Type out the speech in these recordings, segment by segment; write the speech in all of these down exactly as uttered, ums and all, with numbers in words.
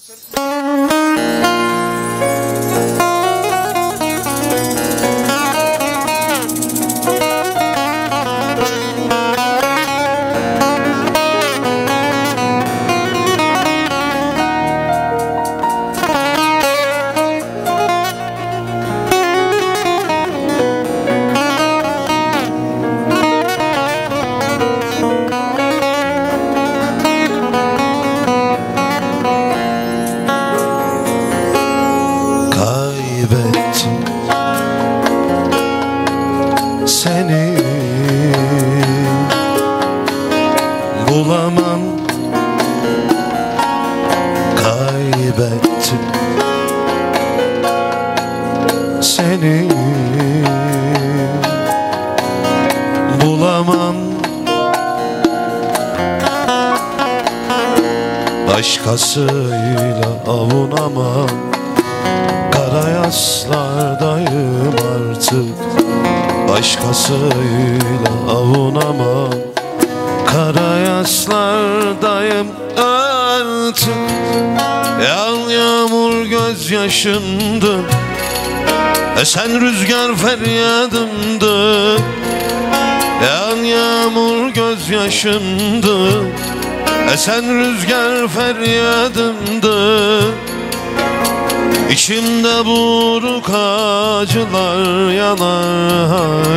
Seni bulamam, kaybettim seni bulamam. Başkasıyla avunamam, karayaslardayım artık. Başkasıyla avunamam, karayaslardayım artık. Yağ yağmur gözyaşımdı, esen rüzgar feryadımdı. Yağ yağmur gözyaşımdı, esen rüzgar feryadımdı. İçimde buruk acılar yanar.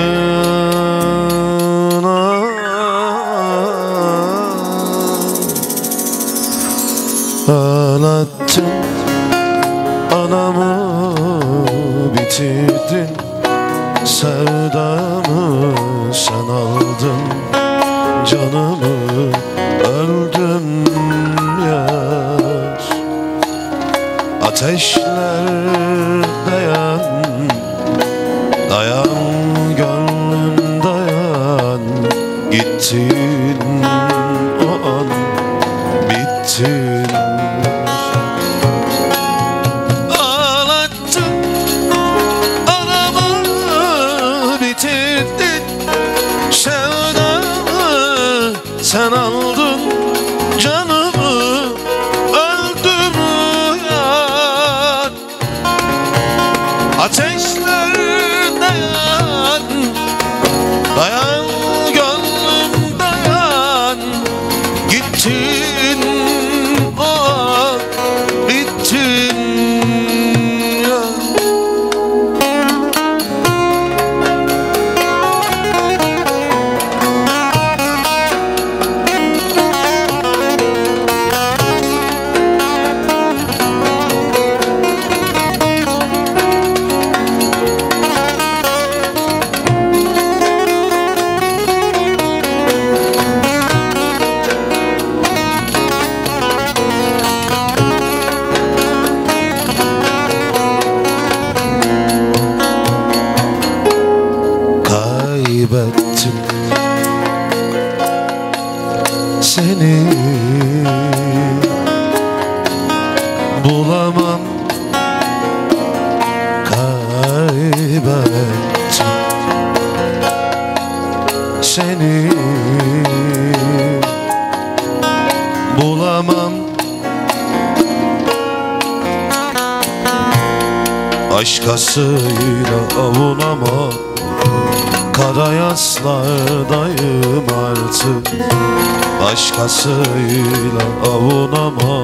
Ağlattın anamı, bitirdin sevdamı. Sen aldın canımı, öldüm yar. Ateşler dayan, dayan gönlüm dayan. Gittin o an, bittin. Ağlattın anamı, bitirdin sevdamı. Sen aldın canımı, öldüm yar. Ateşler dayan, dayan gönlüm dayan. Gittin o an, bittin ya. Kaybettim seni bulamam, kaybettim seni bulamam. Başkasıyla avunamam, karayaslardayım artık. Başkasıyla avunamam,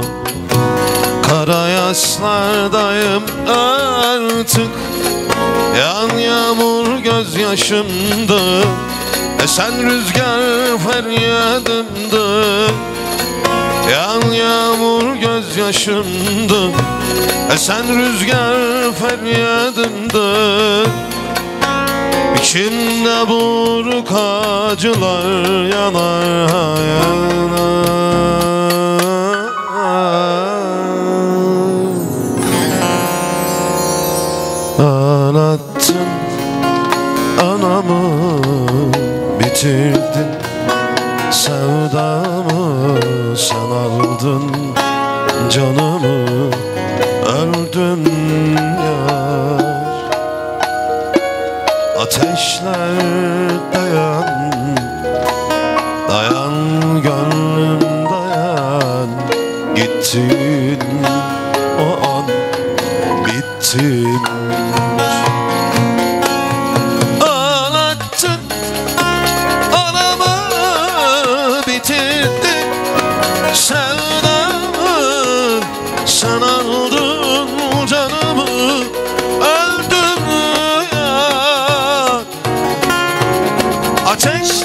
karayaslardayım artık. Yağan yağmur gözyaşımdı, esen rüzgar feryadımdı. Yağan yağmur gözyaşımdı, esen rüzgar feryadımdı. İçimde buruk acılar yanar, yanar. Ağlattın anamı, bitirdin sevdamı. Sen aldın canımı, öldün yar. Ateşler dayan, dayan gönlüm dayan. Gittin Tek